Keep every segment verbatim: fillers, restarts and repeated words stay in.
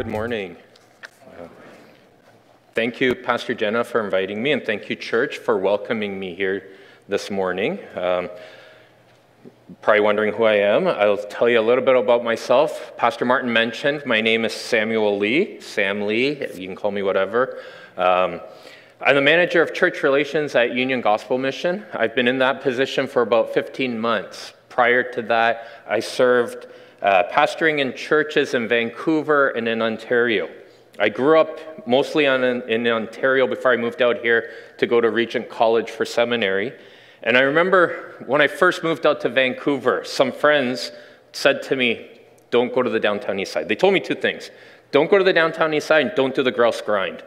morning. Uh, thank you, Pastor Jenna, for inviting me, and thank you, church, for welcoming me here this morning. Um, probably wondering who I am. I'll tell you a little bit about myself. Pastor Martin mentioned my name is Samuel Lee, Sam Lee, you can call me whatever. Um, I'm the manager of church relations at Union Gospel Mission. I've been in that position for about fifteen months. Prior to that, I served uh, pastoring in churches in Vancouver and in Ontario. I grew up mostly on, in Ontario before I moved out here to go to Regent College for seminary. And I remember when I first moved out to Vancouver, some friends said to me, don't go to the downtown east side. They told me two things. Don't go to the downtown east side and don't do the grouse grind.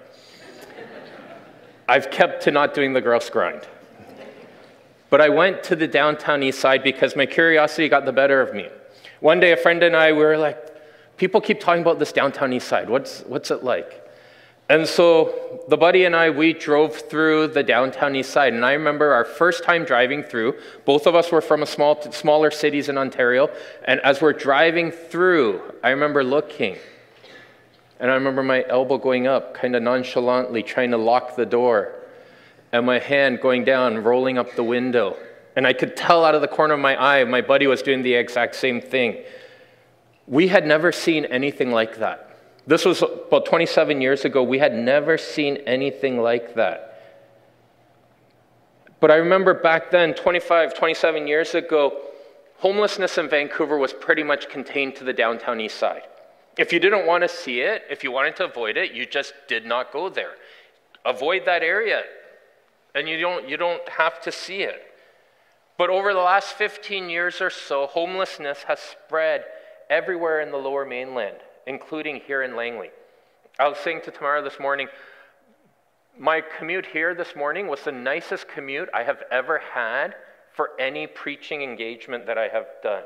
I've kept to not doing the grouse grind. But I went to the downtown east side because my curiosity got the better of me. One day a friend and I, we were like, people keep talking about this downtown east side. What's, what's it like? And so the buddy and I, we drove through the downtown east side. And I remember our first time driving through, both of us were from a small, smaller cities in Ontario. And as we're driving through, I remember looking. And I remember my elbow going up, kind of nonchalantly, trying to lock the door. And my hand going down, rolling up the window. And I could tell out of the corner of my eye, my buddy was doing the exact same thing. We had never seen anything like that. This was about twenty-seven years ago. We had never seen anything like that. But I remember back then, twenty-five, twenty-seven years ago, homelessness in Vancouver was pretty much contained to the downtown east side. If you didn't want to see it, if you wanted to avoid it, you just did not go there. Avoid that area, and you don't, you don't have to see it. But over the last fifteen years or so, homelessness has spread everywhere in the Lower Mainland, including here in Langley. I was saying to Tamara this morning, my commute here this morning was the nicest commute I have ever had for any preaching engagement that I have done.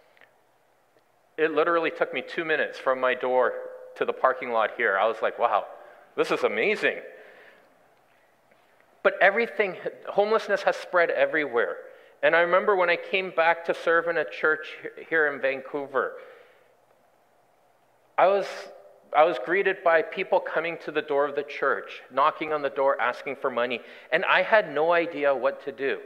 It literally took me two minutes from my door to the parking lot here. I was like, wow, this is amazing. But everything, homelessness has spread everywhere. And I remember when I came back to serve in a church here in Vancouver, I was, I was greeted by people coming to the door of the church, knocking on the door, asking for money, and I had no idea what to do.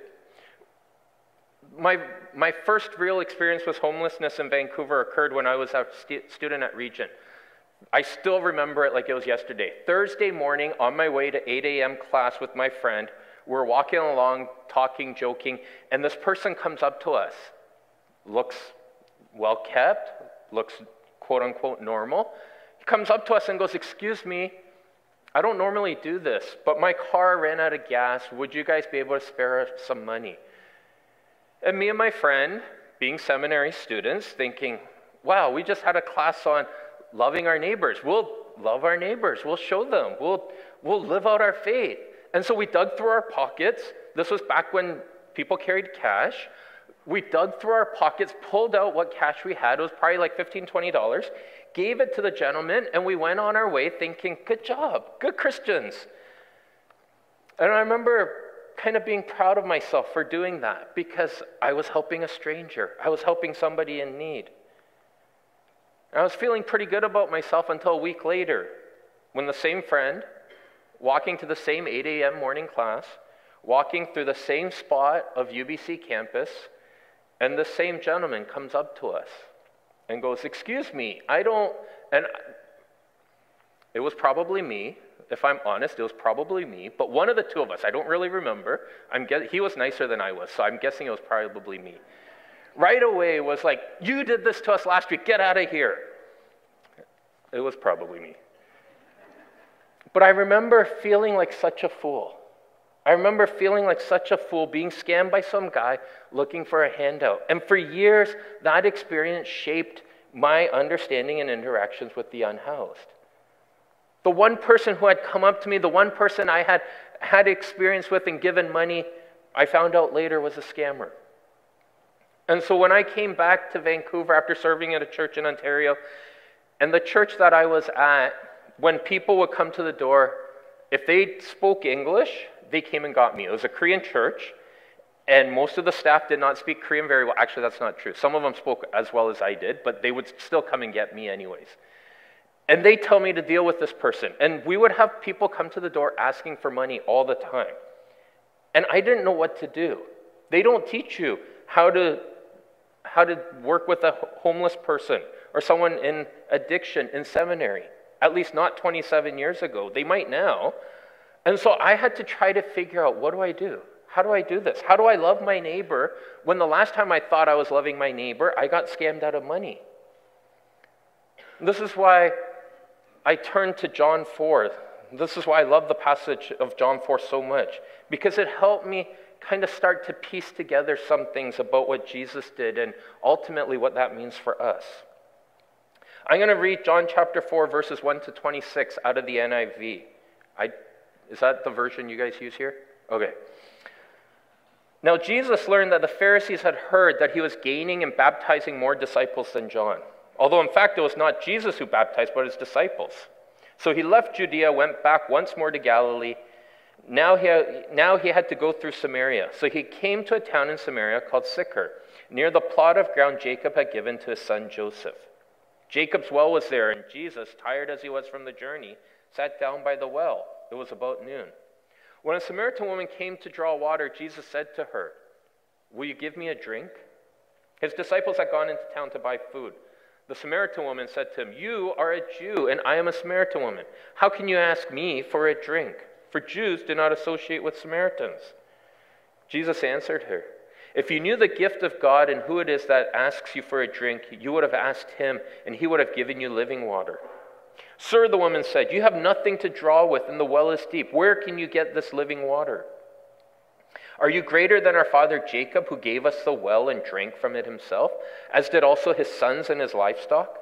My, my first real experience with homelessness in Vancouver occurred when I was a st- student at Regent. I still remember it like it was yesterday. Thursday morning, on my way to eight a.m. class with my friend, we're walking along, talking, joking, and this person comes up to us. Looks well-kept, looks quote-unquote normal. He comes up to us and goes, excuse me, I don't normally do this, but my car ran out of gas. Would you guys be able to spare us some money? And me and my friend, being seminary students, thinking, wow, we just had a class on loving our neighbors. We'll love our neighbors. We'll show them. We'll, we'll live out our faith. And so we dug through our pockets. This was back when people carried cash. We dug through our pockets, pulled out what cash we had. It was probably like fifteen dollars, twenty dollars, gave it to the gentleman, and we went on our way thinking, good job, good Christians. And I remember kind of being proud of myself for doing that because I was helping a stranger. I was helping somebody in need. And I was feeling pretty good about myself until a week later when the same friend, walking to the same eight a.m. morning class, walking through the same spot of U B C campus, and the same gentleman comes up to us and goes, excuse me, I don't, and it was probably me. If I'm honest, it was probably me, but one of the two of us, I don't really remember. I'm guess- he was nicer than I was, so I'm guessing it was probably me. Right away was like, you did this to us last week, get out of here. It was probably me. But I remember feeling like such a fool. I remember feeling like such a fool being scammed by some guy looking for a handout. And for years, that experience shaped my understanding and interactions with the unhoused. The one person who had come up to me, the one person I had had experience with and given money, I found out later was a scammer. And so when I came back to Vancouver after serving at a church in Ontario, and the church that I was at, when people would come to the door, if they spoke English, they came and got me. It was a Korean church, and most of the staff did not speak Korean very well. Actually, that's not true. Some of them spoke as well as I did, but they would still come and get me anyways. And they tell me to deal with this person. And we would have people come to the door asking for money all the time. And I didn't know what to do. They don't teach you how to, how to work with a homeless person or someone in addiction in seminary. At least not twenty-seven years ago. They might now. And so I had to try to figure out, what do I do? How do I do this? How do I love my neighbor when the last time I thought I was loving my neighbor, I got scammed out of money? This is why I turned to John four. This is why I love the passage of John four so much, because it helped me kind of start to piece together some things about what Jesus did and ultimately what that means for us. I'm going to read John chapter four, verses one to twenty-six out of the N I V. I, is that the version you guys use here? Okay. Now Jesus learned that the Pharisees had heard that he was gaining and baptizing more disciples than John. Although in fact it was not Jesus who baptized, but his disciples. So he left Judea, went back once more to Galilee. Now he, had, now he had to go through Samaria. So he came to a town in Samaria called Sychar, near the plot of ground Jacob had given to his son Joseph. Jacob's well was there, and Jesus, tired as he was from the journey, sat down by the well. It was about noon. When a Samaritan woman came to draw water, Jesus said to her, "Will you give me a drink?" His disciples had gone into town to buy food. The Samaritan woman said to him, "You are a Jew, and I am a Samaritan woman. How can you ask me for a drink? For Jews do not associate with Samaritans." Jesus answered her, "If you knew the gift of God and who it is that asks you for a drink, you would have asked him, and he would have given you living water." "Sir," the woman said, "you have nothing to draw with, and the well is deep. Where can you get this living water? Are you greater than our father Jacob, who gave us the well and drank from it himself, as did also his sons and his livestock?"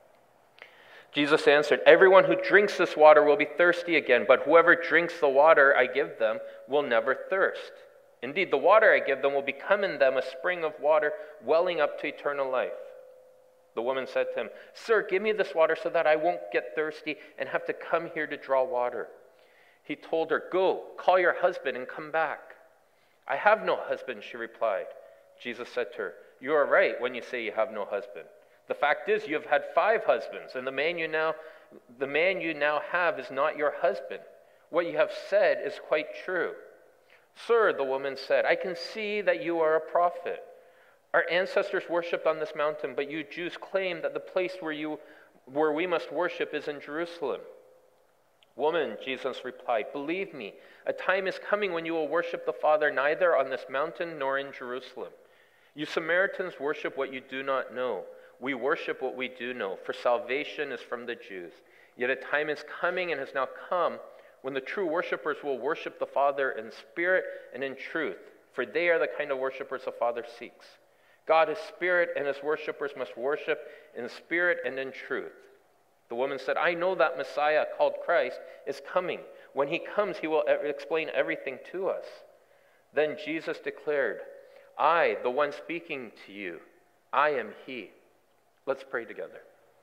Jesus answered, "Everyone who drinks this water will be thirsty again, but whoever drinks the water I give them will never thirst. Indeed, the water I give them will become in them a spring of water welling up to eternal life." The woman said to him, "Sir, give me this water so that I won't get thirsty and have to come here to draw water." He told her, "Go, call your husband and come back." "I have no husband," she replied. Jesus said to her, "You are right when you say you have no husband. The fact is, you have had five husbands, and the man you now, the man you now have is not your husband. What you have said is quite true." "Sir," the woman said, "I can see that you are a prophet. Our ancestors worshipped on this mountain, but you Jews claim that the place where you, where we must worship is in Jerusalem." "Woman," Jesus replied, "believe me, a time is coming when you will worship the Father neither on this mountain nor in Jerusalem. You Samaritans worship what you do not know. We worship what we do know, for salvation is from the Jews. Yet a time is coming and has now come when the true worshipers will worship the Father in spirit and in truth, for they are the kind of worshipers the Father seeks. God is spirit, and his worshipers must worship in spirit and in truth." The woman said, "I know that Messiah, called Christ, is coming. When he comes, he will explain everything to us." Then Jesus declared, "I, the one speaking to you, I am he." Let's pray together.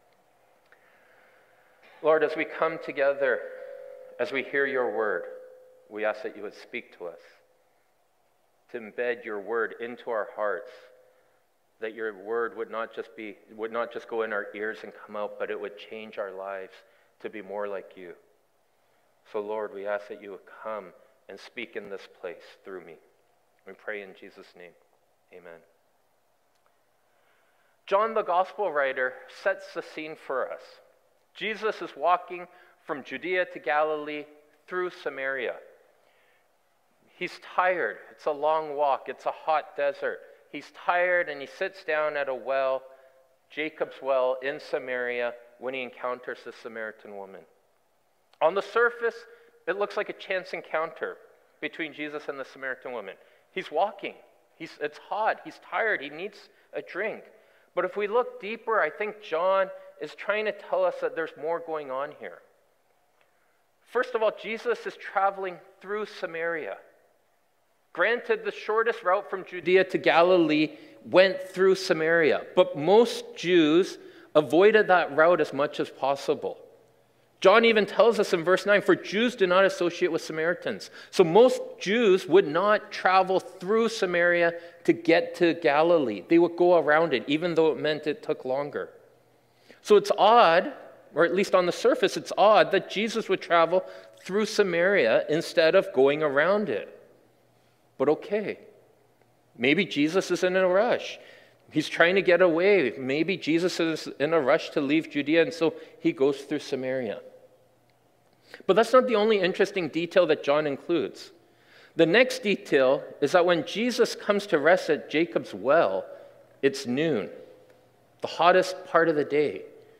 Lord, as we come together, as we hear your word, we ask that you would speak to us, to embed your word into our hearts, that your word would not just be would not just go in our ears and come out, but it would change our lives to be more like you. So Lord, we ask that you would come and speak in this place through me. We pray in Jesus' name. Amen. John the gospel writer sets the scene for us. Jesus is walking from Judea to Galilee through Samaria. He's tired. It's a long walk. It's a hot desert. He's tired, and he sits down at a well, Jacob's well in Samaria, when he encounters the Samaritan woman. On the surface, it looks like a chance encounter between Jesus and the Samaritan woman. He's walking. He's, it's hot. He's tired. He needs a drink. But if we look deeper, I think John is trying to tell us that there's more going on here. First of all, Jesus is traveling through Samaria. Granted, the shortest route from Judea to Galilee went through Samaria, but most Jews avoided that route as much as possible. John even tells us in verse nine, "For Jews do not associate with Samaritans." So most Jews would not travel through Samaria to get to Galilee. They would go around it, even though it meant it took longer. So it's odd or at least on the surface, it's odd that Jesus would travel through Samaria instead of going around it. But okay, maybe Jesus is in a rush. He's trying to get away. Maybe Jesus is in a rush to leave Judea, and so he goes through Samaria. But that's not the only interesting detail that John includes. The next detail is that when Jesus comes to rest at Jacob's well, it's noon, the hottest part of the day.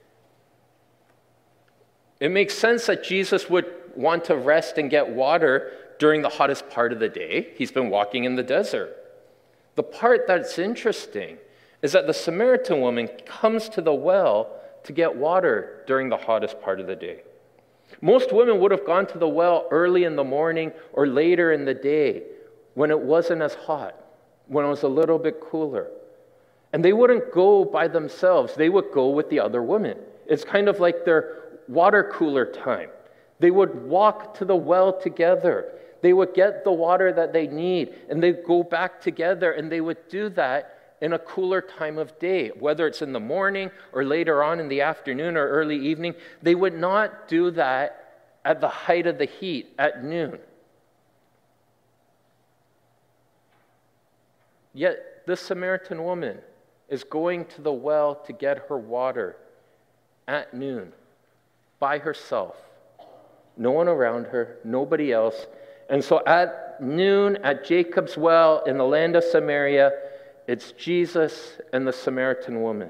It makes sense that Jesus would want to rest and get water during the hottest part of the day. He's been walking in the desert. The part that's interesting is that the Samaritan woman comes to the well to get water during the hottest part of the day. Most women would have gone to the well early in the morning or later in the day when it wasn't as hot, when it was a little bit cooler. And they wouldn't go by themselves. They would go with the other women. It's kind of like their water cooler time. They would walk to the well together. They would get the water that they need, and they'd go back together, and they would do that in a cooler time of day, whether it's in the morning or later on in the afternoon or early evening. They would not do that at the height of the heat at noon. Yet this Samaritan woman is going to the well to get her water at noon by herself. No one around her, nobody else. And so at noon at Jacob's well in the land of Samaria, it's Jesus and the Samaritan woman.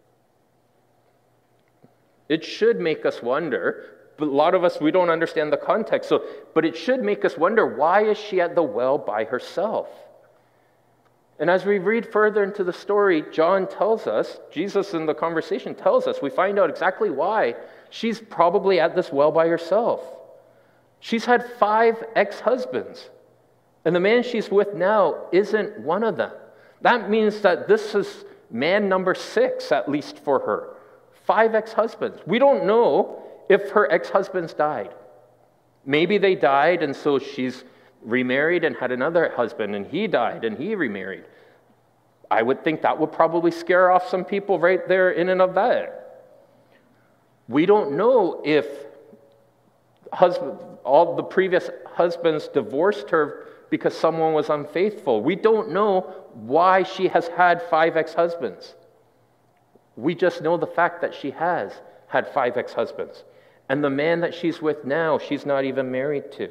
It should make us wonder, but a lot of us, we don't understand the context. So, but it should make us wonder, why is she at the well by herself? And as we read further into the story, John tells us, Jesus in the conversation tells us, we find out exactly why she's probably at this well by herself. She's had five ex-husbands, and the man she's with now isn't one of them. That means that this is man number six, at least for her. Five ex-husbands. We don't know if her ex-husbands died. Maybe they died, and so she's remarried and had another husband, and he died, and he remarried. I would think that would probably scare off some people right there in and of that. We don't know if husband, all the previous husbands divorced her because someone was unfaithful. We don't know why she has had five ex-husbands. We just know the fact that she has had five ex-husbands. And the man that she's with now, she's not even married to.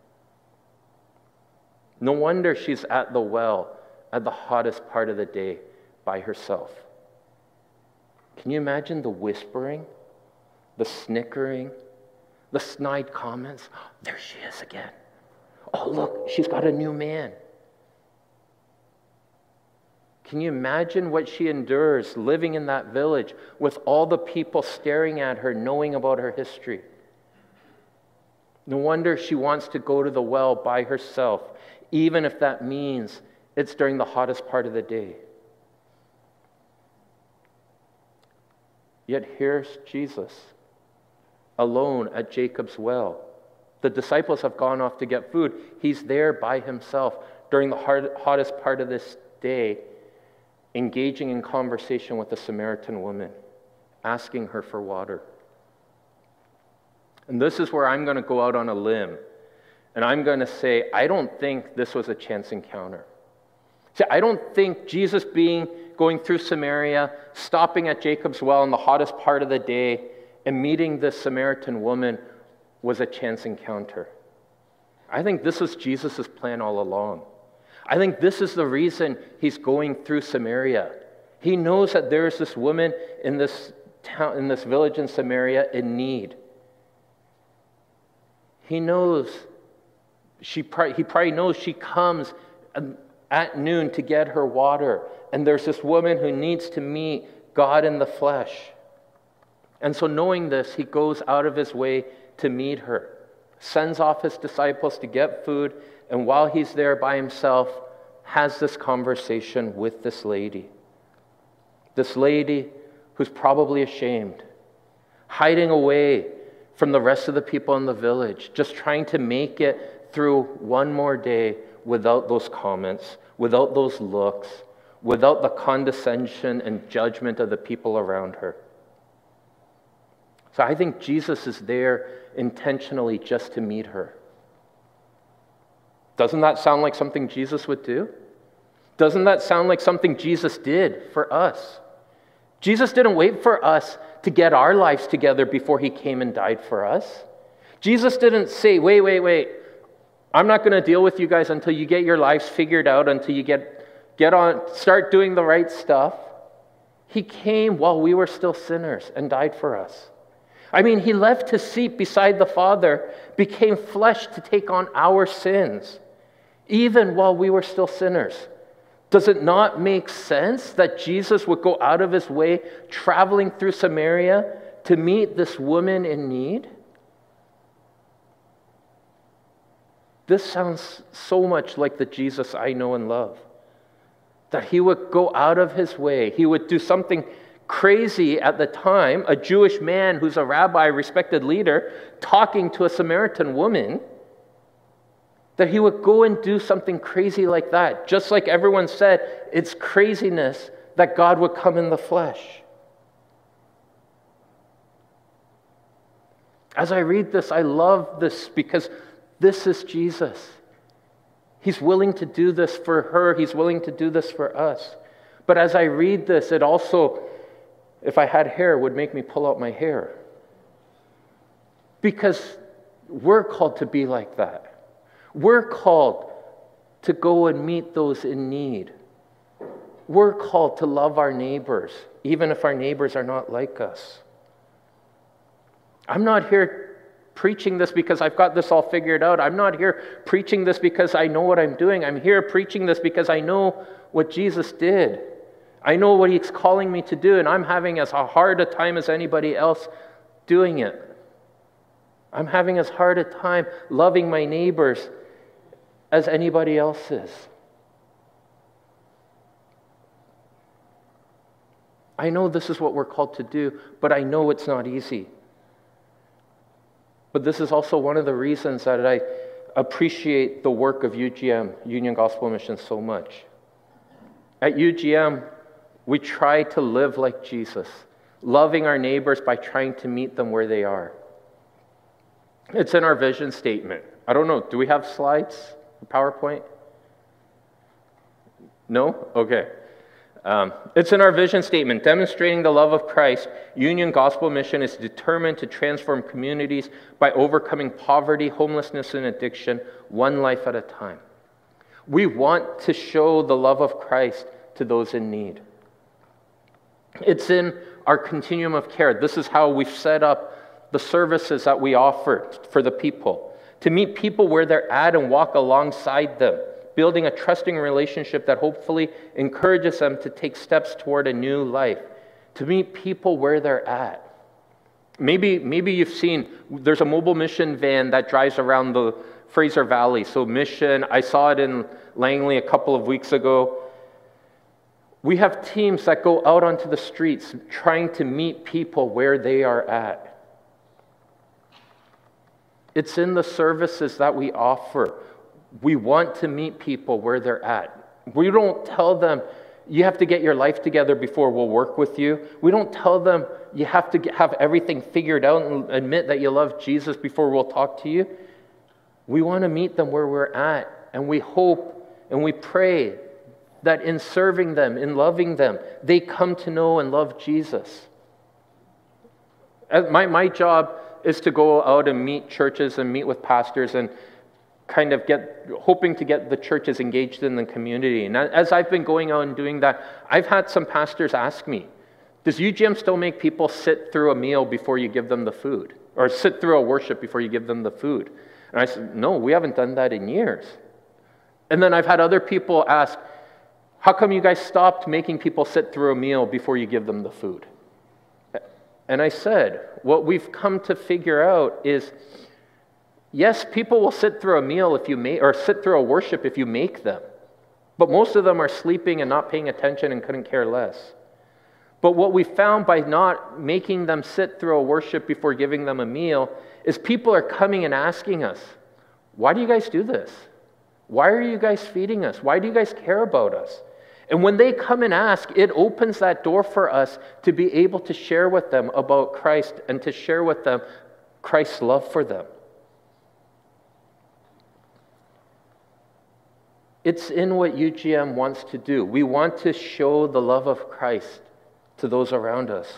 No wonder she's at the well at the hottest part of the day by herself. Can you imagine the whispering, the snickering, the snide comments? Oh, there she is again. Oh, look, she's got a new man. Can you imagine what she endures living in that village with all the people staring at her, knowing about her history? No wonder she wants to go to the well by herself, even if that means it's during the hottest part of the day. Yet here's Jesus, alone at Jacob's well. The disciples have gone off to get food. He's there by himself during the hard, hottest part of this day, engaging in conversation with the Samaritan woman, asking her for water. And this is where I'm going to go out on a limb, and I'm going to say, I don't think this was a chance encounter. See, I don't think Jesus being going through Samaria, stopping at Jacob's well in the hottest part of the day, and meeting this Samaritan woman was a chance encounter. I think this was Jesus' plan all along. I think this is the reason he's going through Samaria. He knows that there is this woman in this town, in this village in Samaria in need. He knows, she probably, he probably knows she comes at noon to get her water, and there's this woman who needs to meet God in the flesh. And so knowing this, he goes out of his way to meet her, sends off his disciples to get food, and while he's there by himself, has this conversation with this lady. This lady who's probably ashamed, hiding away from the rest of the people in the village, just trying to make it through one more day without those comments, without those looks, without the condescension and judgment of the people around her. So I think Jesus is there intentionally just to meet her. Doesn't that sound like something Jesus would do? Doesn't that sound like something Jesus did for us? Jesus didn't wait for us to get our lives together before he came and died for us. Jesus didn't say, wait, wait, wait, I'm not going to deal with you guys until you get your lives figured out, until you get, get on, start doing the right stuff. He came while we were still sinners and died for us. I mean, he left his seat beside the Father, became flesh to take on our sins, even while we were still sinners. Does it not make sense that Jesus would go out of his way, traveling through Samaria, to meet this woman in need? This sounds so much like the Jesus I know and love. That he would go out of his way. He would do something crazy at the time, a Jewish man who's a rabbi, respected leader, talking to a Samaritan woman, that he would go and do something crazy like that. Just like everyone said, it's craziness that God would come in the flesh. As I read this, I love this because this is Jesus. He's willing to do this for her. He's willing to do this for us. But as I read this, it also, if I had hair, would make me pull out my hair. Because we're called to be like that. We're called to go and meet those in need. We're called to love our neighbors, even if our neighbors are not like us. I'm not here preaching this because I've got this all figured out. I'm not here preaching this because I know what I'm doing. I'm here preaching this because I know what Jesus did. I know what he's calling me to do, and I'm having as hard a time as anybody else doing it. I'm having as hard a time loving my neighbors as anybody else is. I know this is what we're called to do, but I know it's not easy. But this is also one of the reasons that I appreciate the work of U G M, Union Gospel Mission, so much. At U G M, we try to live like Jesus, loving our neighbors by trying to meet them where they are. It's in our vision statement. I don't know, do we have slides? PowerPoint? No? Okay. Um, it's in our vision statement. Demonstrating the love of Christ, Union Gospel Mission is determined to transform communities by overcoming poverty, homelessness, and addiction, one life at a time. We want to show the love of Christ to those in need. It's in our continuum of care. This is how we've set up the services that we offer for the people. To meet people where they're at and walk alongside them, building a trusting relationship that hopefully encourages them to take steps toward a new life. To meet people where they're at. Maybe, maybe you've seen, there's a mobile mission van that drives around the Fraser Valley. So Mission, I saw it in Langley a couple of weeks ago. We have teams that go out onto the streets trying to meet people where they are at. It's in the services that we offer. We want to meet people where they're at. We don't tell them, you have to get your life together before we'll work with you. We don't tell them, you have to get, have everything figured out and admit that you love Jesus before we'll talk to you. We want to meet them where we're at, and we hope and we pray that in serving them, in loving them, they come to know and love Jesus. My, my job is to go out and meet churches and meet with pastors and kind of get, hoping to get the churches engaged in the community. And as I've been going out and doing that, I've had some pastors ask me, does U G M still make people sit through a meal before you give them the food? Or sit through a worship before you give them the food? And I said, no, we haven't done that in years. And then I've had other people ask, how come you guys stopped making people sit through a meal before you give them the food? And I said, what we've come to figure out is, yes, people will sit through a meal if you make, or sit through a worship if you make them. But most of them are sleeping and not paying attention and couldn't care less. But what we found by not making them sit through a worship before giving them a meal is people are coming and asking us, why do you guys do this? Why are you guys feeding us? Why do you guys care about us? And when they come and ask, it opens that door for us to be able to share with them about Christ and to share with them Christ's love for them. It's in what U G M wants to do. We want to show the love of Christ to those around us.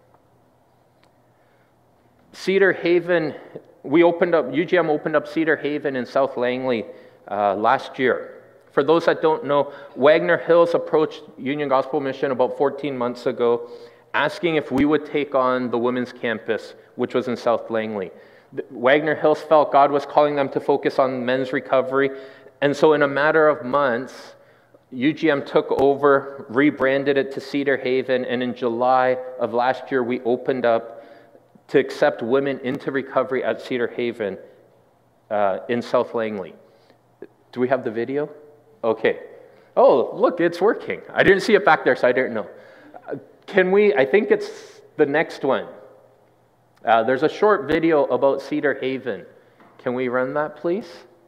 Cedar Haven, we opened up, U G M opened up Cedar Haven in South Langley uh, last year. For those that don't know, Wagner Hills approached Union Gospel Mission about fourteen months ago, asking if we would take on the women's campus, which was in South Langley. Wagner Hills felt God was calling them to focus on men's recovery, and so in a matter of months, U G M took over, rebranded it to Cedar Haven, and in July of last year, we opened up to accept women into recovery at Cedar Haven uh, in South Langley. Do we have the video? Okay. Oh, look, it's working. I didn't see it back there, so I didn't know. Uh, can we, I think it's the next one. Uh, there's a short video about Cedar Haven. Can we run that, please?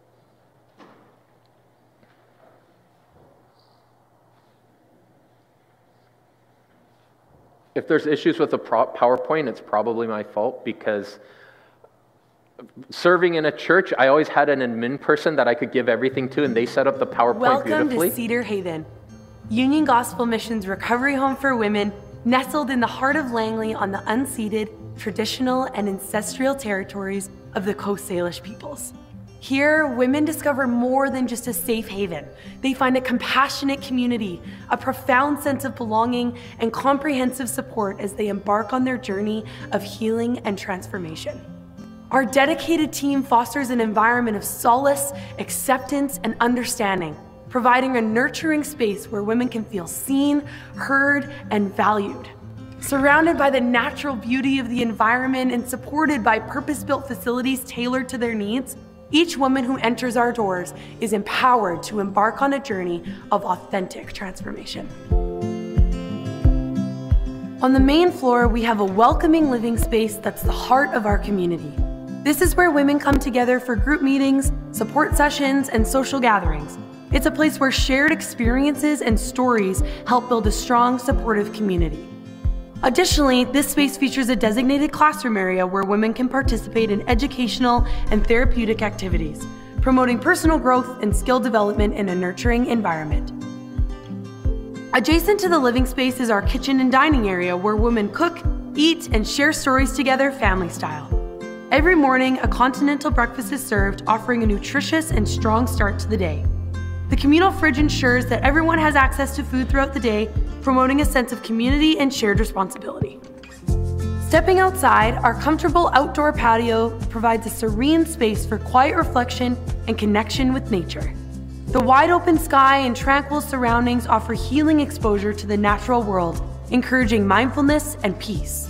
If there's issues with the PowerPoint, it's probably my fault, because serving in a church, I always had an admin person that I could give everything to, and they set up the PowerPoint Welcome beautifully. Welcome to Cedar Haven, Union Gospel Mission's recovery home for women, nestled in the heart of Langley on the unceded, traditional, and ancestral territories of the Coast Salish peoples. Here, women discover more than just a safe haven. They find a compassionate community, a profound sense of belonging, and comprehensive support as they embark on their journey of healing and transformation. Our dedicated team fosters an environment of solace, acceptance, and understanding, providing a nurturing space where women can feel seen, heard, and valued. Surrounded by the natural beauty of the environment and supported by purpose-built facilities tailored to their needs, each woman who enters our doors is empowered to embark on a journey of authentic transformation. On the main floor, we have a welcoming living space that's the heart of our community. This is where women come together for group meetings, support sessions, and social gatherings. It's a place where shared experiences and stories help build a strong, supportive community. Additionally, this space features a designated classroom area where women can participate in educational and therapeutic activities, promoting personal growth and skill development in a nurturing environment. Adjacent to the living space is our kitchen and dining area where women cook, eat, and share stories together family style. Every morning, a continental breakfast is served, offering a nutritious and strong start to the day. The communal fridge ensures that everyone has access to food throughout the day, promoting a sense of community and shared responsibility. Stepping outside, our comfortable outdoor patio provides a serene space for quiet reflection and connection with nature. The wide open sky and tranquil surroundings offer healing exposure to the natural world, encouraging mindfulness and peace.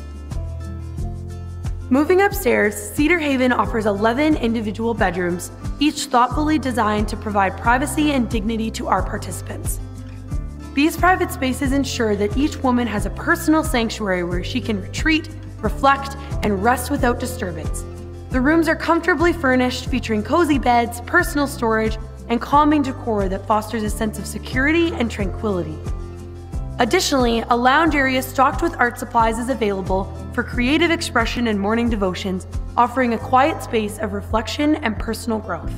Moving upstairs, Cedar Haven offers eleven individual bedrooms, each thoughtfully designed to provide privacy and dignity to our participants. These private spaces ensure that each woman has a personal sanctuary where she can retreat, reflect, and rest without disturbance. The rooms are comfortably furnished, featuring cozy beds, personal storage, and calming decor that fosters a sense of security and tranquility. Additionally, a lounge area stocked with art supplies is available for creative expression and morning devotions, offering a quiet space of reflection and personal growth.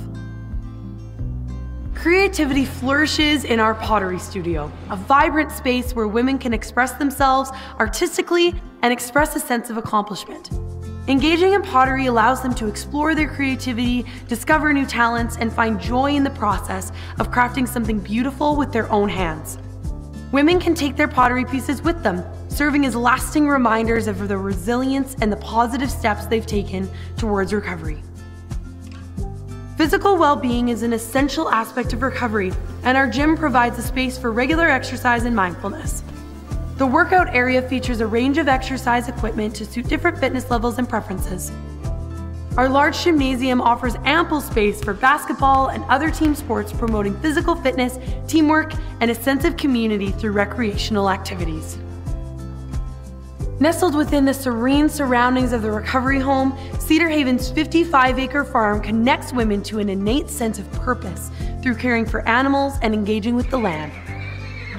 Creativity flourishes in our pottery studio, a vibrant space where women can express themselves artistically and express a sense of accomplishment. Engaging in pottery allows them to explore their creativity, discover new talents, and find joy in the process of crafting something beautiful with their own hands. Women can take their pottery pieces with them, serving as lasting reminders of the resilience and the positive steps they've taken towards recovery. Physical well-being is an essential aspect of recovery, and our gym provides a space for regular exercise and mindfulness. The workout area features a range of exercise equipment to suit different fitness levels and preferences. Our large gymnasium offers ample space for basketball and other team sports, promoting physical fitness, teamwork, and a sense of community through recreational activities. Nestled within the serene surroundings of the recovery home, Cedar Haven's fifty-five acre farm connects women to an innate sense of purpose through caring for animals and engaging with the land.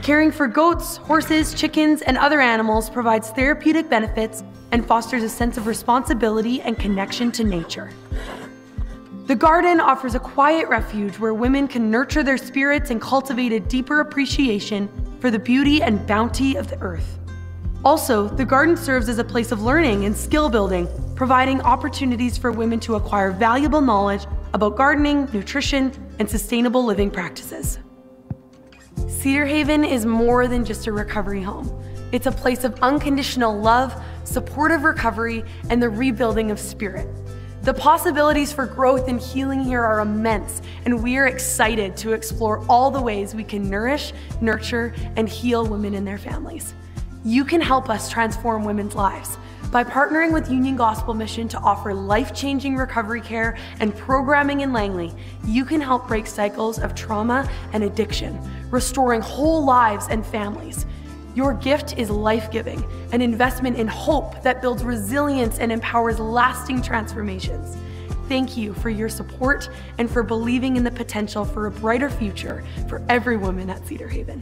Caring for goats, horses, chickens, and other animals provides therapeutic benefits and fosters a sense of responsibility and connection to nature. The garden offers a quiet refuge where women can nurture their spirits and cultivate a deeper appreciation for the beauty and bounty of the earth. Also, the garden serves as a place of learning and skill building, providing opportunities for women to acquire valuable knowledge about gardening, nutrition, and sustainable living practices. Cedar Haven is more than just a recovery home. It's a place of unconditional love, supportive recovery, and the rebuilding of spirit. The possibilities for growth and healing here are immense, and we are excited to explore all the ways we can nourish, nurture, and heal women and their families. You can help us transform women's lives by partnering with Union Gospel Mission to offer life-changing recovery care and programming in Langley. You can help break cycles of trauma and addiction, restoring whole lives and families. Your gift is life-giving, an investment in hope that builds resilience and empowers lasting transformations. Thank you for your support and for believing in the potential for a brighter future for every woman at Cedar Haven.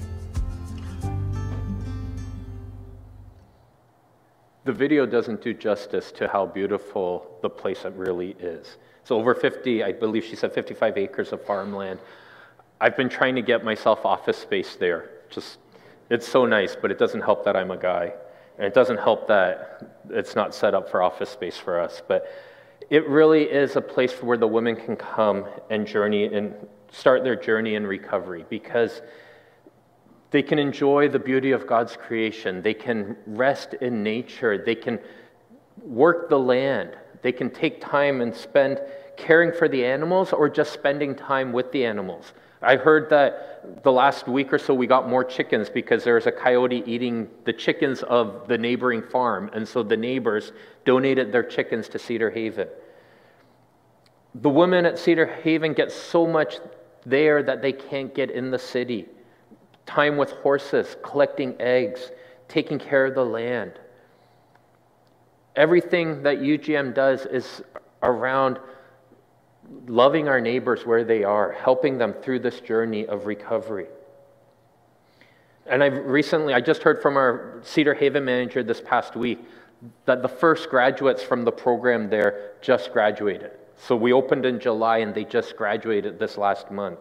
The video doesn't do justice to how beautiful the place really is. So over fifty, I believe she said fifty-five acres of farmland. I've been trying to get myself office space there. Just, it's so nice, but it doesn't help that I'm a guy. And it doesn't help that it's not set up for office space for us. But it really is a place where the women can come and journey and start their journey in recovery, because they can enjoy the beauty of God's creation. They can rest in nature. They can work the land. They can take time and spend caring for the animals or just spending time with the animals. I heard that the last week or so we got more chickens because there was a coyote eating the chickens of the neighboring farm, and so the neighbors donated their chickens to Cedar Haven. The women at Cedar Haven get so much there that they can't get in the city. Time with horses, collecting eggs, taking care of the land. Everything that U G M does is around loving our neighbors where they are, helping them through this journey of recovery. And I recently, I just heard from our Cedar Haven manager this past week that the first graduates from the program there just graduated. So we opened in July and they just graduated this last month.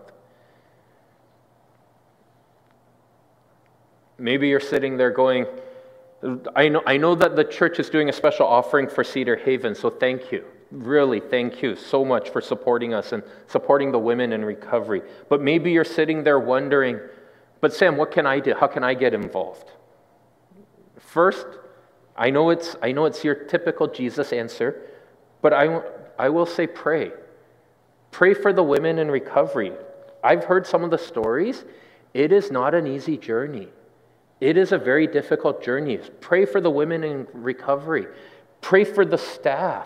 Maybe you're sitting there going, I know, I know that the church is doing a special offering for Cedar Haven, so thank you. Really, thank you so much for supporting us and supporting the women in recovery. But maybe you're sitting there wondering, but Sam, what can I do? How can I get involved? First, I know it's, I know it's your typical Jesus answer, but I, I will say pray. Pray for the women in recovery. I've heard some of the stories. It is not an easy journey. It is a very difficult journey. Pray for the women in recovery. Pray for the staff.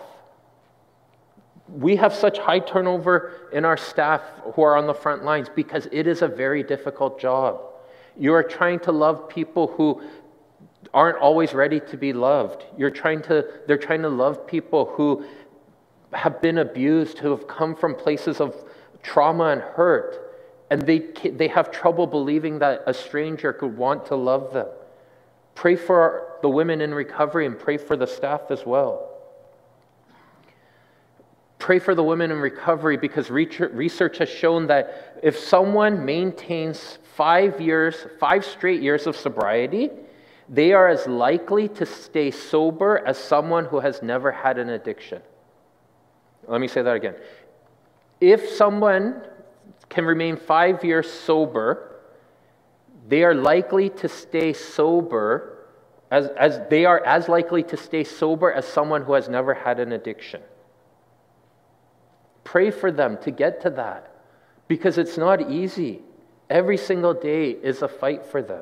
We have such high turnover in our staff who are on the front lines because it is a very difficult job. You are trying to love people who aren't always ready to be loved. You're trying to, they're trying to love people who have been abused, who have come from places of trauma and hurt. And they, they have trouble believing that a stranger could want to love them. Pray for the women in recovery and pray for the staff as well. Pray for the women in recovery because research has shown that if someone maintains five years, five straight years of sobriety, they are as likely to stay sober as someone who has never had an addiction. Let me say that again. If someone can remain five years sober, they are likely to stay sober, as, as they are as likely to stay sober as someone who has never had an addiction. Pray for them to get to that, because it's not easy. Every single day is a fight for them.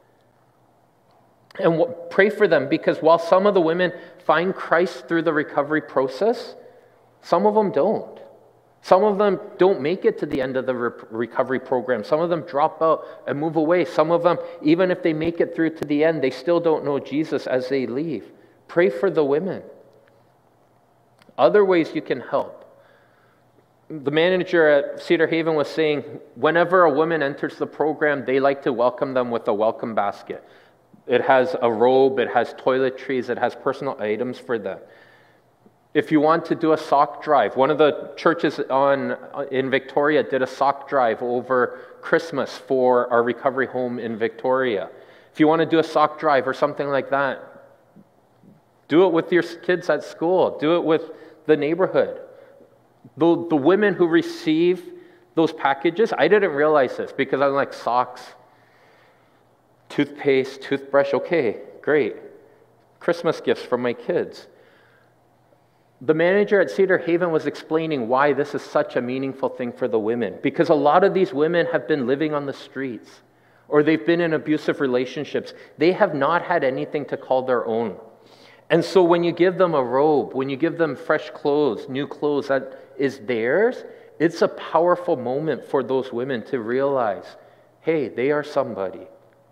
And w- pray for them because while some of the women find Christ through the recovery process, some of them don't. Some of them don't make it to the end of the re- recovery program. Some of them drop out and move away. Some of them, even if they make it through to the end, they still don't know Jesus as they leave. Pray for the women. Other ways you can help. the manager at Cedar Haven was saying, whenever a woman enters the program, they like to welcome them with a welcome basket. It has a robe, it has toiletries, it has personal items for them. If you want to do a sock drive, one of the churches on in Victoria did a sock drive over Christmas for our recovery home in Victoria. If you want to do a sock drive or something like that, do it with your kids at school. Do it with the neighborhood. The, the women who receive those packages, I didn't realize this because I'm like, socks, toothpaste, toothbrush, okay, great. Christmas gifts from my kids. The manager at Cedar Haven was explaining why this is such a meaningful thing for the women, because a lot of these women have been living on the streets or they've been in abusive relationships. They have not had anything to call their own. And so when you give them a robe, when you give them fresh clothes, new clothes that is theirs, it's a powerful moment for those women to realize, hey, they are somebody.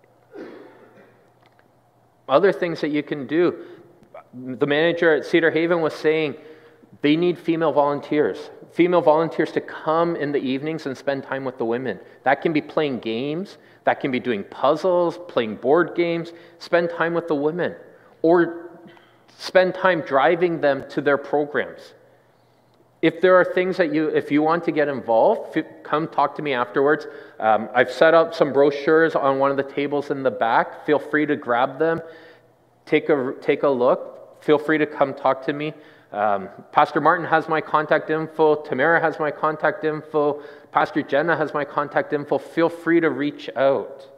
Other things that you can do. The manager at Cedar Haven was saying they need female volunteers. Female volunteers to come in the evenings and spend time with the women. That can be playing games. That can be doing puzzles, playing board games. Spend time with the women. Or spend time driving them to their programs. If there are things that you, if you want to get involved, come talk to me afterwards. Um, I've set up some brochures on one of the tables in the back. Feel free to grab them. Take a, take a look. Feel free to come talk to me. Um, Pastor Martin has my contact info. Tamara has my contact info. Pastor Jenna has my contact info. Feel free to reach out.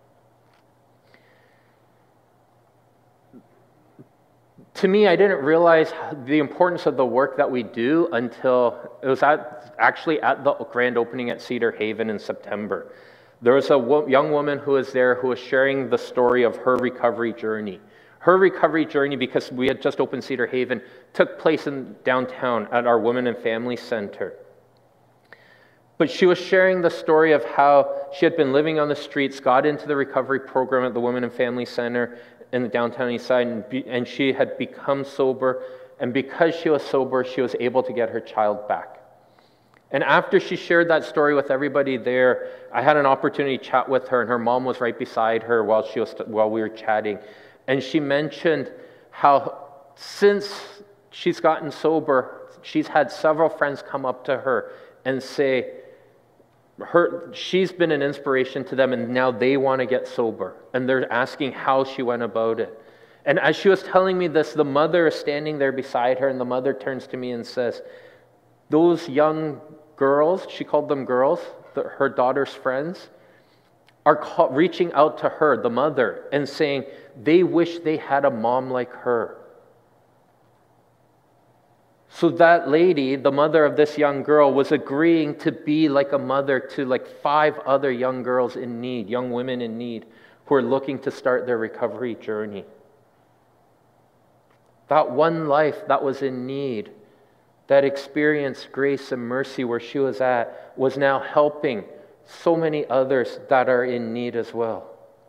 To me, I didn't realize the importance of the work that we do until it was at, actually at the grand opening at Cedar Haven in September. There was a wo- young woman who was there who was sharing the story of her recovery journey. Her recovery journey, because we had just opened Cedar Haven, took place in downtown at our Women and Family Center. But she was sharing the story of how she had been living on the streets, got into the recovery program at the Women and Family Center in the downtown east side, and, be, and she had become sober, and because she was sober, she was able to get her child back. And after she shared that story with everybody there, I had an opportunity to chat with her, and her mom was right beside her while she was while we were chatting, and she mentioned how since she's gotten sober, she's had several friends come up to her and say, Her, she's been an inspiration to them, and now they want to get sober. And they're asking how she went about it. And as she was telling me this, the mother is standing there beside her, and the mother turns to me and says, those young girls, she called them girls, the, her daughter's friends, are call, reaching out to her, the mother, and saying they wish they had a mom like her. So that lady, the mother of this young girl, was agreeing to be like a mother to like five other young girls in need, young women in need, who are looking to start their recovery journey. That one life that was in need, that experienced grace and mercy where she was at, was now helping so many others that are in need as well.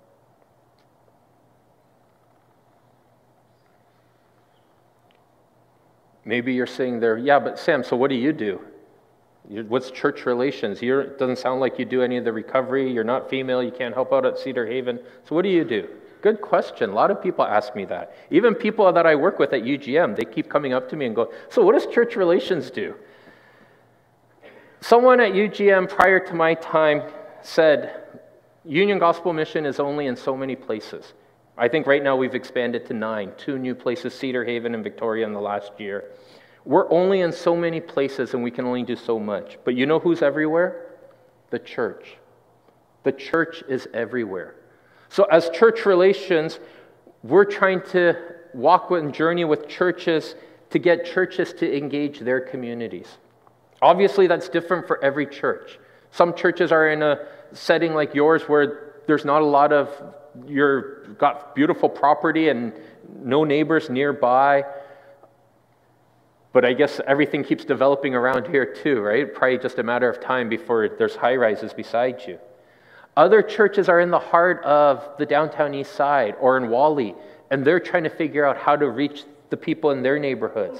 Maybe you're saying there, yeah, but Sam, so what do you do? What's church relations? You're, it doesn't sound like you do any of the recovery. You're not female. You can't help out at Cedar Haven. So what do you do? Good question. A lot of people ask me that. Even people that I work with at U G M, they keep coming up to me and go, so what does church relations do? Someone at U G M prior to my time said, Union Gospel Mission is only in so many places. I think right now we've expanded to nine, two new places, Cedar Haven and Victoria in the last year. We're only in so many places and we can only do so much. But you know who's everywhere? The church. The church is everywhere. So as church relations, we're trying to walk and journey with churches to get churches to engage their communities. Obviously, that's different for every church. Some churches are in a setting like yours where there's not a lot of You've got beautiful property and no neighbors nearby. But I guess everything keeps developing around here too, right? Probably just a matter of time before there's high-rises beside you. Other churches are in the heart of the downtown east side or in Wally, and they're trying to figure out how to reach the people in their neighborhoods.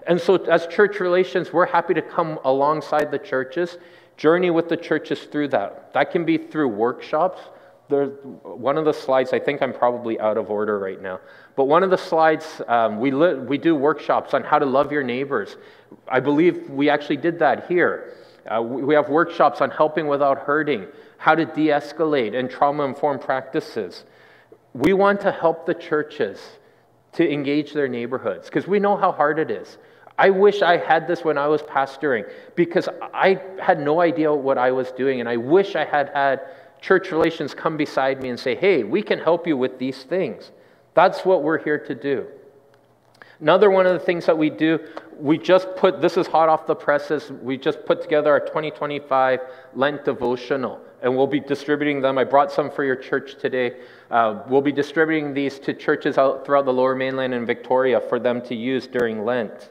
And so as church relations, we're happy to come alongside the churches, journey with the churches through that. That can be through workshops. There's one of the slides, I think I'm probably out of order right now, but one of the slides, um, we, li- we do workshops on how to love your neighbors. I believe we actually did that here. Uh, we have workshops on helping without hurting, how to de-escalate, and trauma-informed practices. We want to help the churches to engage their neighborhoods because we know how hard it is. I wish I had this when I was pastoring because I had no idea what I was doing, and I wish I had had church relations come beside me and say, hey, we can help you with these things. That's what we're here to do. Another one of the things that we do, we just put, this is hot off the presses, we just put together our twenty twenty-five Lent devotional, and we'll be distributing them. I brought some for your church today. Uh, we'll be distributing these to churches out throughout the Lower Mainland and Victoria for them to use during Lent.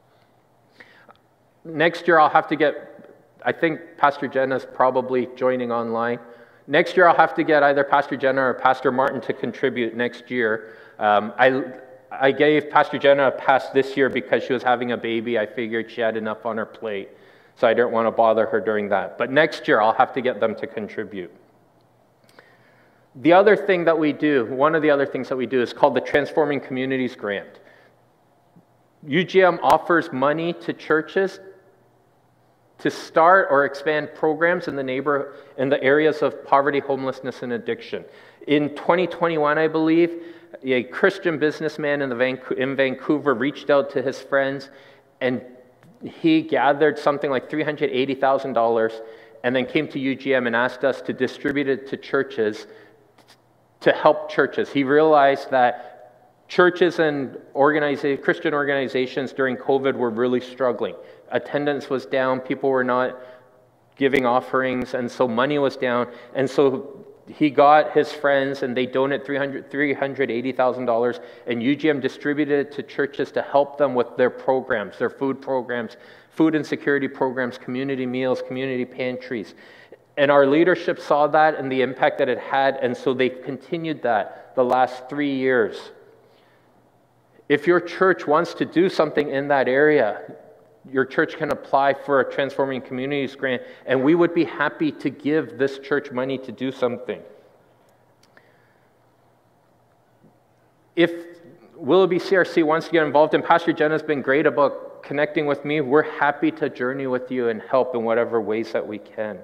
Next year I'll have to get, I think Pastor Jenna's probably joining online. Next year I'll have to get either Pastor Jenna or Pastor Martin to contribute next year. Um, I I gave Pastor Jenna a pass this year because she was having a baby. I figured she had enough on her plate, so I didn't want to bother her during that. But next year, I'll have to get them to contribute. The other thing that we do, one of the other things that we do is called the Transforming Communities Grant. U G M offers money to churches to start or expand programs in the neighbor in the areas of poverty, homelessness, and addiction. In twenty twenty-one, I believe, a Christian businessman in, the Van- in Vancouver reached out to his friends, and he gathered something like three hundred eighty thousand dollars and then came to U G M and asked us to distribute it to churches to help churches. He realized that churches and organiza- Christian organizations during COVID were really struggling. Attendance was down, people were not giving offerings, and so money was down. And so he got his friends, and they donated three hundred eighty thousand dollars, and U G M distributed it to churches to help them with their programs, their food programs, food insecurity programs, community meals, community pantries. And our leadership saw that and the impact that it had, and so they've continued that the last three years. If your church wants to do something in that area, your church can apply for a Transforming Communities grant, and we would be happy to give this church money to do something. If Willoughby C R C wants to get involved, and Pastor Jenna's been great about connecting with me, we're happy to journey with you and help in whatever ways that we can.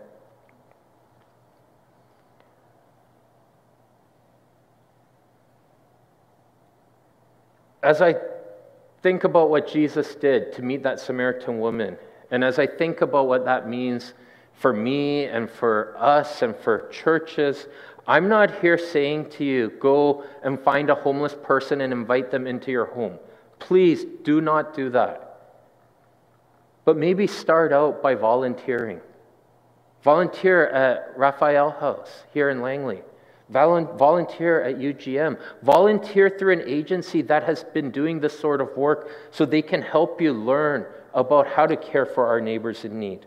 As I think about what Jesus did to meet that Samaritan woman, and as I think about what that means for me and for us and for churches, I'm not here saying to you, go and find a homeless person and invite them into your home. Please do not do that. But maybe start out by volunteering. Volunteer at Raphael House here in Langley. Volunteer at U G M. Volunteer through an agency that has been doing this sort of work so they can help you learn about how to care for our neighbors in need.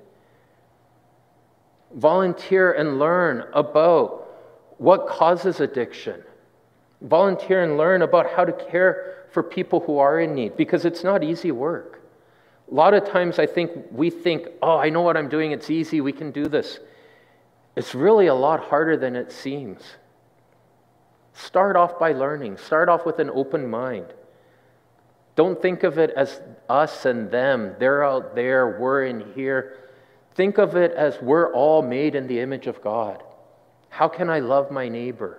Volunteer and learn about what causes addiction. Volunteer and learn about how to care for people who are in need, because it's not easy work. A lot of times I think we think, oh, I know what I'm doing, it's easy, we can do this. It's really a lot harder than it seems. Start off by learning. Start off with an open mind. Don't think of it as us and them. They're out there, we're in here. Think of it as we're all made in the image of God. How can I love my neighbor?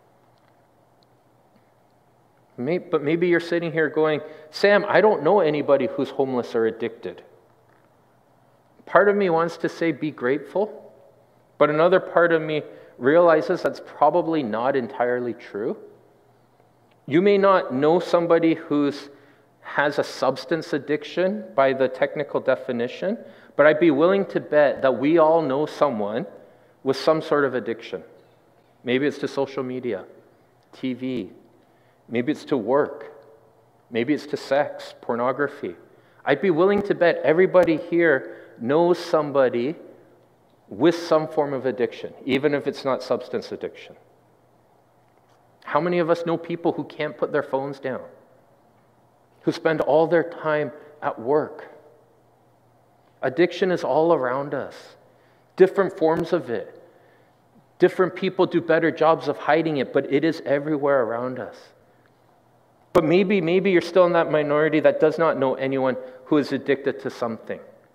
But maybe you're sitting here going, Sam, I don't know anybody who's homeless or addicted. Part of me wants to say be grateful, but another part of me realizes that's probably not entirely true. You may not know somebody who has a substance addiction by the technical definition, but I'd be willing to bet that we all know someone with some sort of addiction. Maybe it's to social media, T V, maybe it's to work, maybe it's to sex, pornography. I'd be willing to bet everybody here knows somebody with some form of addiction, even if it's not substance addiction. How many of us know people who can't put their phones down, who spend all their time at work. Addiction is all around us, different forms of it. Different people do better jobs of hiding it, but it is everywhere around us. But maybe, maybe you're still in that minority that does not know anyone who is addicted to something.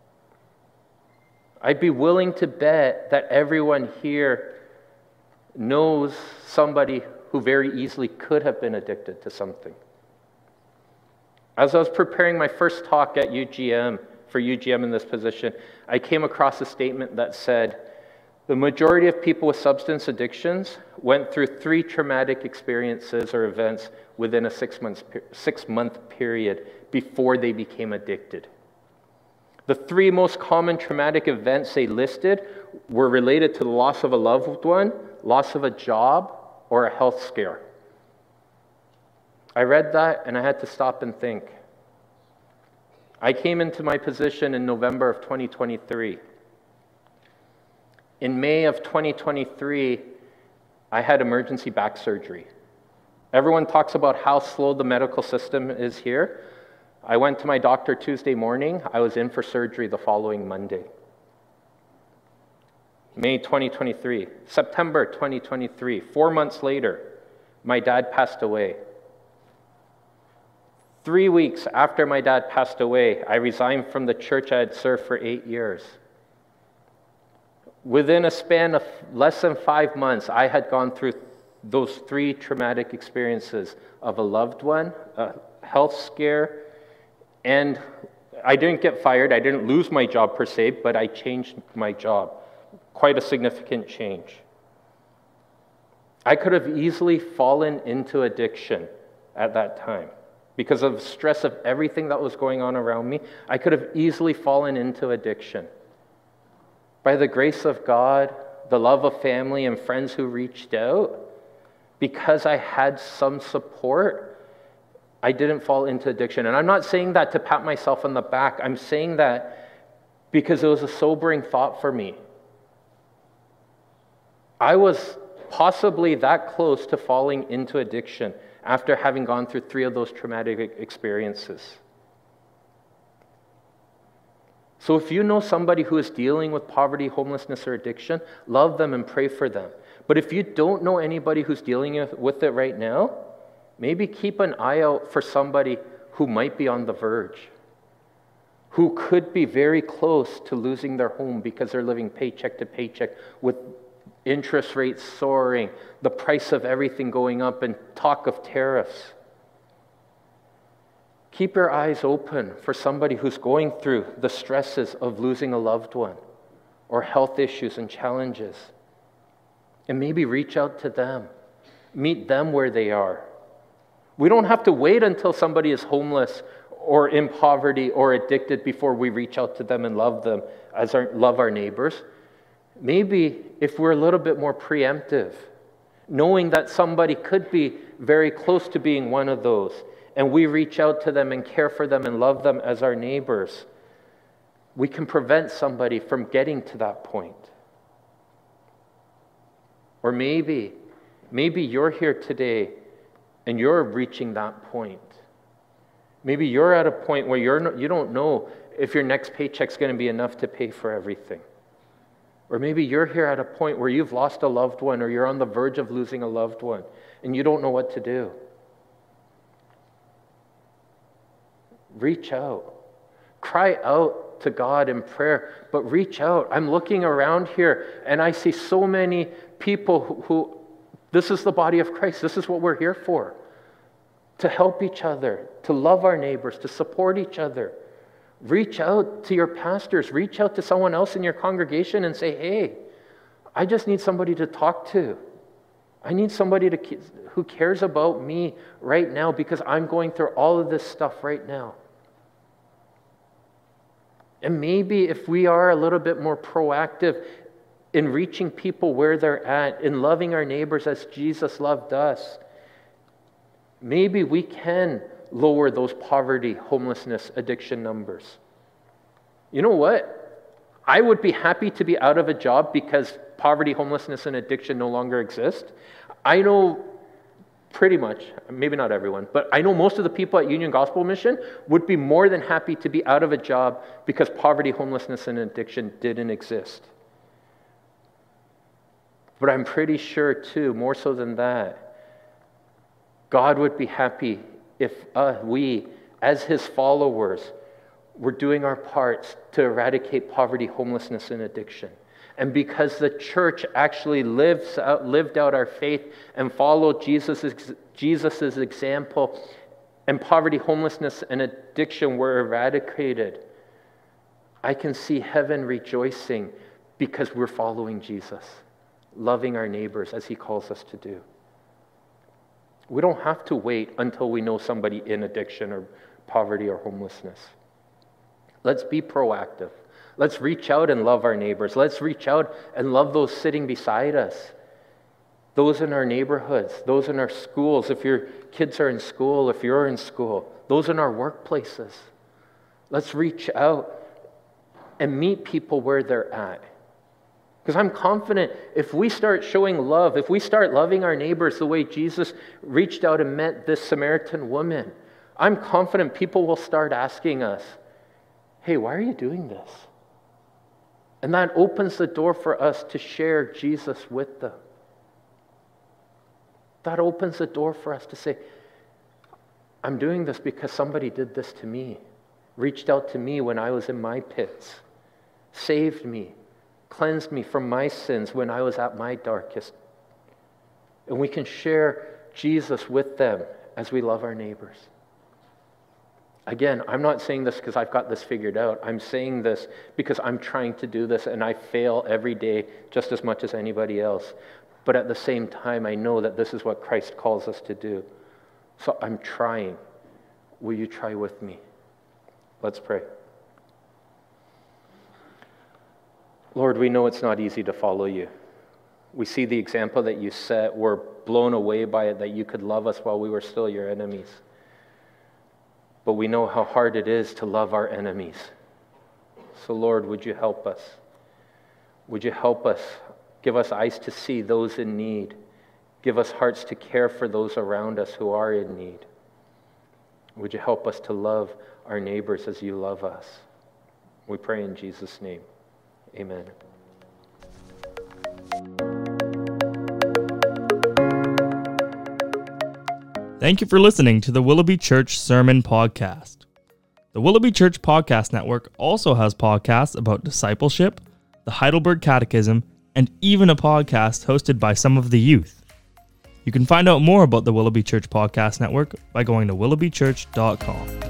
I'd be willing to bet that everyone here knows somebody who very easily could have been addicted to something. As I was preparing my first talk at U G M, for U G M in this position, I came across a statement that said, the majority of people with substance addictions went through three traumatic experiences or events within a six months, six month period before they became addicted. The three most common traumatic events they listed were related to the loss of a loved one, loss of a job, or a health scare. I read that and I had to stop and think. I came into my position in November of twenty twenty-three. In May of twenty twenty-three, I had emergency back surgery. Everyone talks about how slow the medical system is here. I went to my doctor Tuesday morning. I was in for surgery the following Monday. May twenty twenty-three, September twenty twenty-three, four months later, my dad passed away. Three weeks after my dad passed away, I resigned from the church I had served for eight years. Within a span of less than five months, I had gone through those three traumatic experiences of a loved one, a health scare, and I didn't get fired. I didn't lose my job per se, but I changed my job. Quite a significant change. I could have easily fallen into addiction at that time. Because of the stress of everything that was going on around me, I could have easily fallen into addiction. By the grace of God, the love of family and friends who reached out, because I had some support, I didn't fall into addiction. And I'm not saying that to pat myself on the back. I'm saying that because it was a sobering thought for me. I was possibly that close to falling into addiction after having gone through three of those traumatic experiences. So if you know somebody who is dealing with poverty, homelessness, or addiction, love them and pray for them. But if you don't know anybody who's dealing with it right now, maybe keep an eye out for somebody who might be on the verge, who could be very close to losing their home because they're living paycheck to paycheck with interest rates soaring, the price of everything going up, and talk of tariffs. Keep your eyes open for somebody who's going through the stresses of losing a loved one or health issues and challenges. And maybe reach out to them. Meet them where they are. We don't have to wait until somebody is homeless or in poverty or addicted before we reach out to them and love them as our love our neighbors. Maybe if we're a little bit more preemptive, knowing that somebody could be very close to being one of those, and we reach out to them and care for them and love them as our neighbors, we can prevent somebody from getting to that point. Or maybe, maybe you're here today and you're reaching that point. Maybe you're at a point where you're no, you don't know if your next paycheck's going to be enough to pay for everything. Or maybe you're here at a point where you've lost a loved one or you're on the verge of losing a loved one and you don't know what to do. Reach out. Cry out to God in prayer, but reach out. I'm looking around here and I see so many people who, who this is the body of Christ. This is what we're here for. To help each other, to love our neighbors, to support each other. Reach out to your pastors. Reach out to someone else in your congregation and say, hey, I just need somebody to talk to. I need somebody to, who cares about me right now because I'm going through all of this stuff right now. And maybe if we are a little bit more proactive in reaching people where they're at, in loving our neighbors as Jesus loved us, maybe we can lower those poverty, homelessness, addiction numbers. You know what? I would be happy to be out of a job because poverty, homelessness, and addiction no longer exist. I know pretty much, maybe not everyone, but I know most of the people at Union Gospel Mission would be more than happy to be out of a job because poverty, homelessness, and addiction didn't exist. But I'm pretty sure too, more so than that, God would be happy if uh, we, as his followers, were doing our parts to eradicate poverty, homelessness, and addiction. And because the church actually lives out, lived out our faith and followed Jesus' Jesus's example, and poverty, homelessness, and addiction were eradicated, I can see heaven rejoicing because we're following Jesus, loving our neighbors as he calls us to do. We don't have to wait until we know somebody in addiction or poverty or homelessness. Let's be proactive. Let's reach out and love our neighbors. Let's reach out and love those sitting beside us, those in our neighborhoods, those in our schools, if your kids are in school, if you're in school, those in our workplaces. Let's reach out and meet people where they're at. Because I'm confident if we start showing love, if we start loving our neighbors the way Jesus reached out and met this Samaritan woman, I'm confident people will start asking us, hey, why are you doing this? And that opens the door for us to share Jesus with them. That opens the door for us to say, I'm doing this because somebody did this to me, reached out to me when I was in my pits, saved me, cleansed me from my sins when I was at my darkest. And we can share Jesus with them as we love our neighbors. Again, I'm not saying this because I've got this figured out. I'm saying this because I'm trying to do this and I fail every day just as much as anybody else. But at the same time, I know that this is what Christ calls us to do. So I'm trying. Will you try with me? Let's pray. Lord, we know it's not easy to follow you. We see the example that you set. We're blown away by it, that you could love us while we were still your enemies. But we know how hard it is to love our enemies. So Lord, would you help us? Would you help us? Give us eyes to see those in need. Give us hearts to care for those around us who are in need. Would you help us to love our neighbors as you love us? We pray in Jesus' name. Amen. Thank you for listening to the Willoughby Church Sermon Podcast. The Willoughby Church Podcast Network also has podcasts about discipleship, the Heidelberg Catechism, and even a podcast hosted by some of the youth. You can find out more about the Willoughby Church Podcast Network by going to willoughby church dot com.